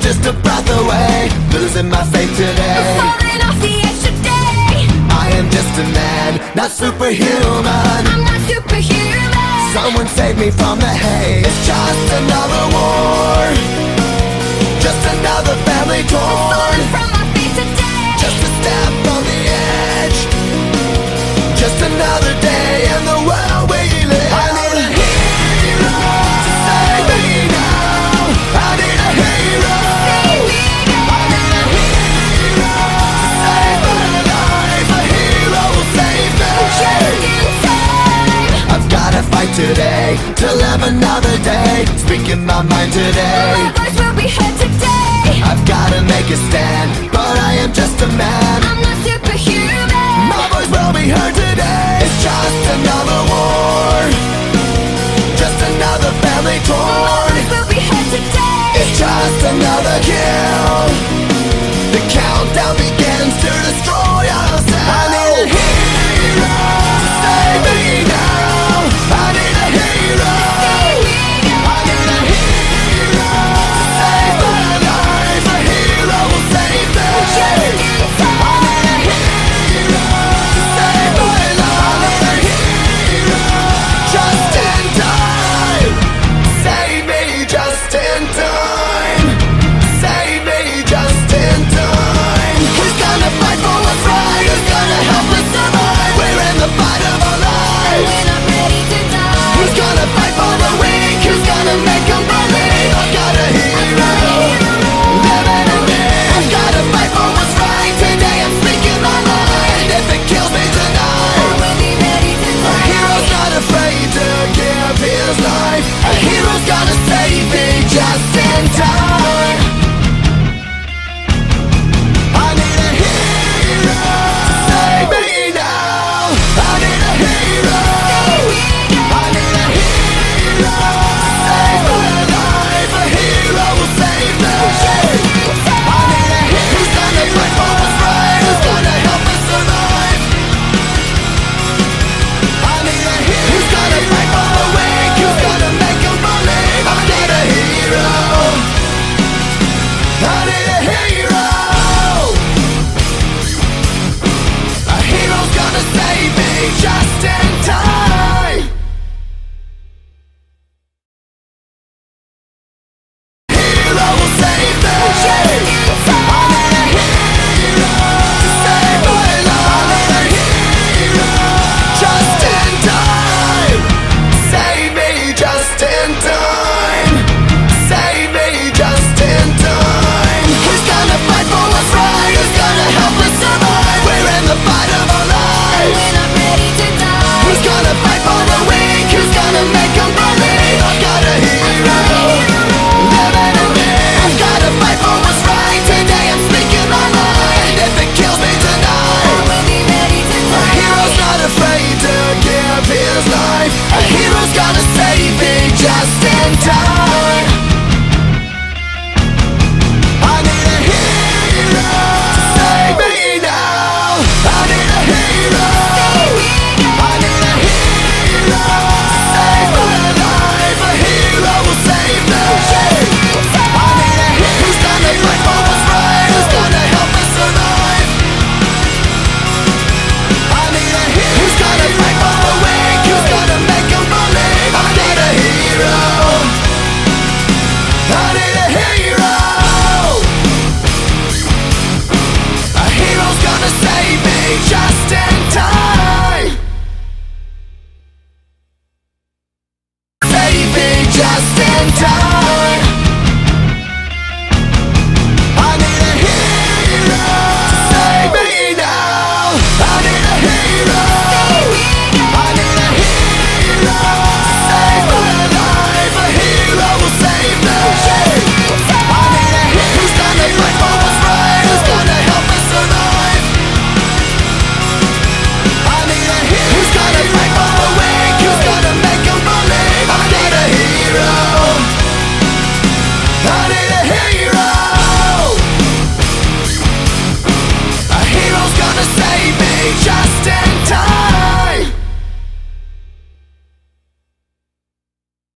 just a breath away, losing my faith today. I'm falling off the edge today. I am just a man, not superhuman. I'm not superhuman. Someone save me from the hate. It's just another war, just another family torn. Falling from my feet today. Just a step on the edge, just another day in the world we live. I need a hero to save me now. I need a hero. Save me now. I need a hero to save my life. A hero will save me. Just in time. I've gotta fight today to live another day, speaking my mind today. My voice will be heard today. I've gotta make a stand, but I am just a man. I'm not superhuman. My voice will be heard today. It's just another war, just another family My torn. voice will be heard today. It's just another kill. The countdown begins.